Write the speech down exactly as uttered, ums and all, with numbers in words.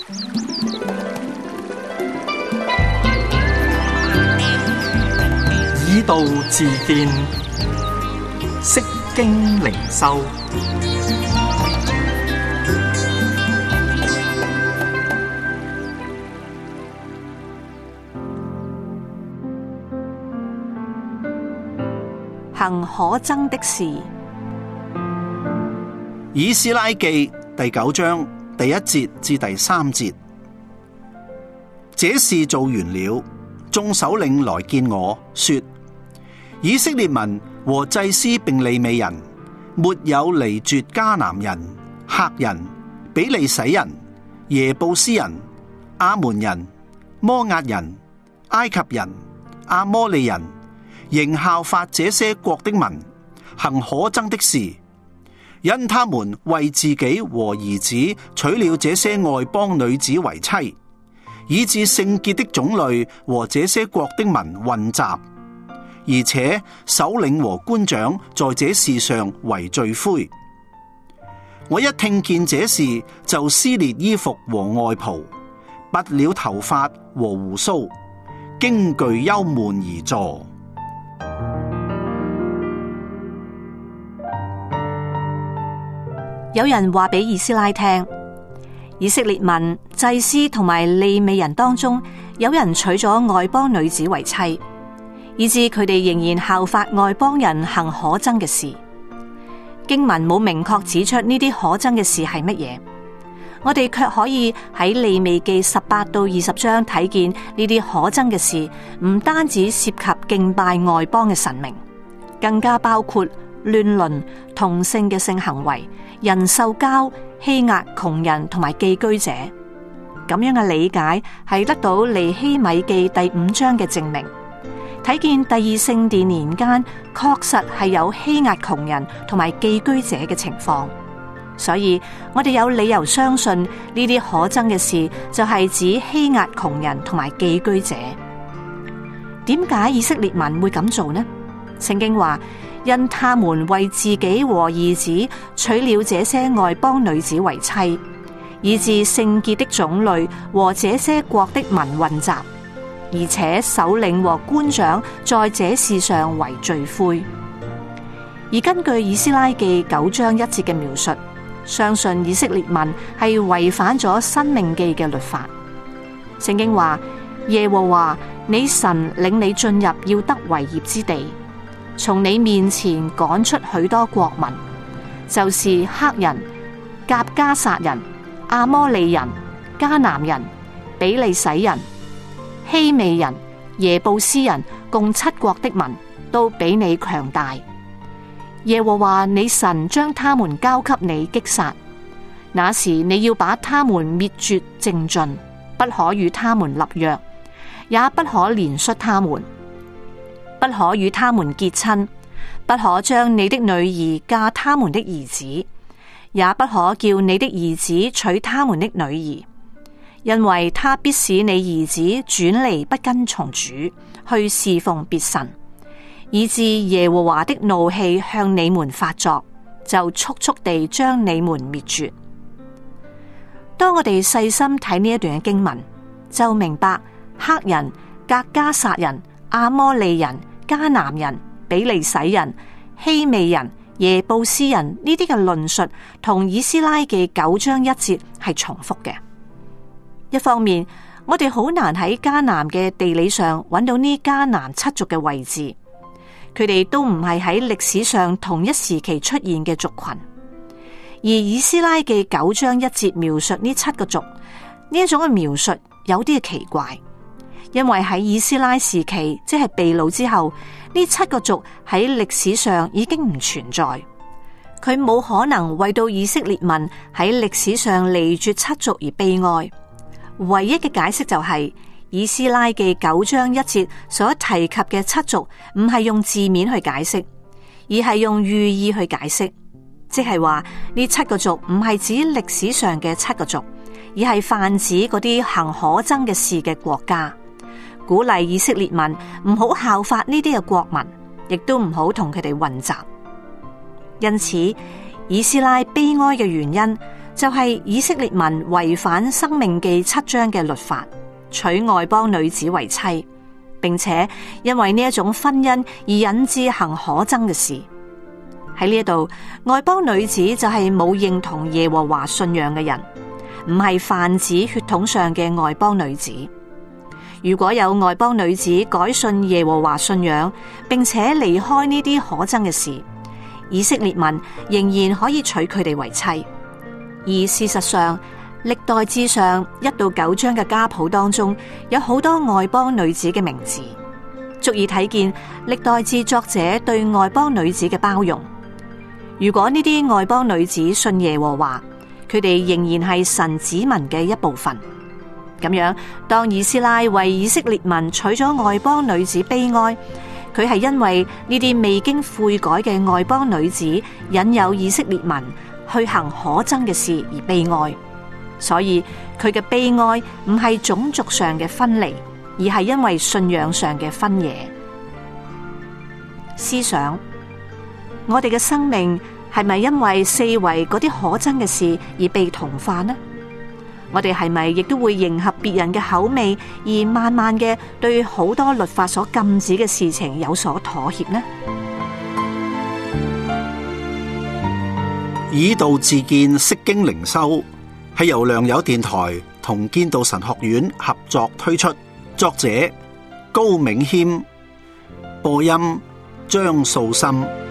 以道自見，釋經靈修。 行可憎的事。 以斯拉記第九章第一節至第三節，這事做完了，眾首領來見我說：以色列民和祭司並利未人，沒有離絕迦南人、赫人、比利洗人、耶布斯人、亞捫人、摩押人、埃及人、阿摩利人，仍效法這些國的民，行可憎的事，因他們為自己和兒子娶了這些外邦女子為妻，以致聖潔的種類和這些國的民混雜，而且首領和官長在這事上為罪魁。我一聽見這事，就撕裂衣服和外袍，拔了頭髮和鬍鬚，驚懼憂悶而坐。 有人話俾以斯拉聽，以色列民、祭司同埋利未人當中，有人娶咗外邦女子為妻，以致佢哋仍然效法外邦人行可憎嘅事。經文冇明確指出呢啲可憎嘅事係乜嘢，我哋卻可以喺利未記十八到二十章睇見呢啲可憎嘅事，唔單止涉及敬拜外邦嘅神明，更加包括亂倫、同性嘅性行為、人獸交、欺壓窮人同埋寄居者。咁樣嘅理解係得到尼希米記第五章嘅證明，睇見第二聖殿年間確實係有欺壓窮人同埋寄居者嘅情況，所以我哋有理由相信呢啲可憎嘅事就係指欺壓窮人同埋寄居者。點解以色列民會咁做呢？聖經話，因他們為自己和兒子娶了這些外邦女子為妻，以致聖潔的種類和這些國的民混雜，而且首領和官長在這事上為罪魁。而根據以斯拉記九章一節嘅描述，相信以色列民係違反咗申命記嘅律法。聖經話，耶和華你神領你進入要得為業之地，從你面前趕出許多國民，就是赫人、革迦撒人、阿摩利人、迦南人、比利洗人、希未人、耶布斯人，共七國的民，都比你強大。耶和華你神將他們交給你擊殺，那時你要把他們滅絕淨盡，不可與他們立約，也不可憐恤他們。不可與他們結親，不可將你的女兒嫁他們的兒子，也不可叫你的兒子娶他們的女兒，因為他必使你兒子轉離不跟從主，去侍奉別神，以致耶和華的怒氣向你們發作，就速速地將你們滅絕。當我哋細心睇呢一段嘅經文，就明白赫人、革迦撒人、阿摩利人、迦南人、比利洗人、希未人、耶布斯人呢啲嘅論述同以斯拉記九章一節係重複嘅。一方面，我哋好難喺迦南嘅地理上揾到呢迦南七族嘅位置，佢哋都唔係喺歷史上同一時期出現嘅族群。而以斯拉記九章一節描述呢七個族，呢一種嘅描述有啲嘅奇怪。因為喺以斯拉時期，即係被擄之後，呢七個族喺歷史上已經唔存在，佢冇可能為到以色列民喺歷史上離絕七族而悲哀。唯一嘅解釋就係、是、以斯拉記九章一節所提及嘅七族，唔係用字面去解釋，而係用寓意去解釋，即係話呢七個族唔係指歷史上嘅七個族，而係泛指嗰啲行可憎嘅事嘅國家。鼓勵以色列民唔好效法呢啲嘅國民，亦都唔好同佢哋混雜。因此，以斯拉悲哀嘅原因， 就係以色列民違反申命記七章嘅律法，娶外邦女子為妻，並且因為呢一種婚姻而引致行可憎嘅事。喺呢一度，外邦女子就係冇認同耶和華信仰嘅人，唔係泛指血統上嘅外邦女子。如果有外邦女子改信耶和華信仰，並且離開呢啲可憎嘅事，以色列民仍然可以娶佢哋為妻。而事實上，歷代志上一到九章嘅家譜當中，有好多外邦女子嘅名字，足以睇見歷代志作者對外邦女子嘅包容。如果呢啲外邦女子信耶和華，佢哋仍然係神子民嘅一部分。咁樣，當以斯拉為以色列民娶咗外邦女子悲哀，佢係因為呢啲未經悔改嘅外邦女子引誘以色列民去行可憎嘅事而悲哀。所以佢嘅悲哀唔係種族上嘅分離，而係因為信仰上嘅分野。思想，我哋嘅生命係咪因為四圍嗰啲可憎嘅事而被同化呢？我哋係咪亦都會迎合別人嘅口味，而慢慢嘅對好多律法所禁止嘅事情有所妥協呢？ 以道自見，釋經靈修係由良友電台同堅道神學院合作推出，作者高銘謙，播音張素心。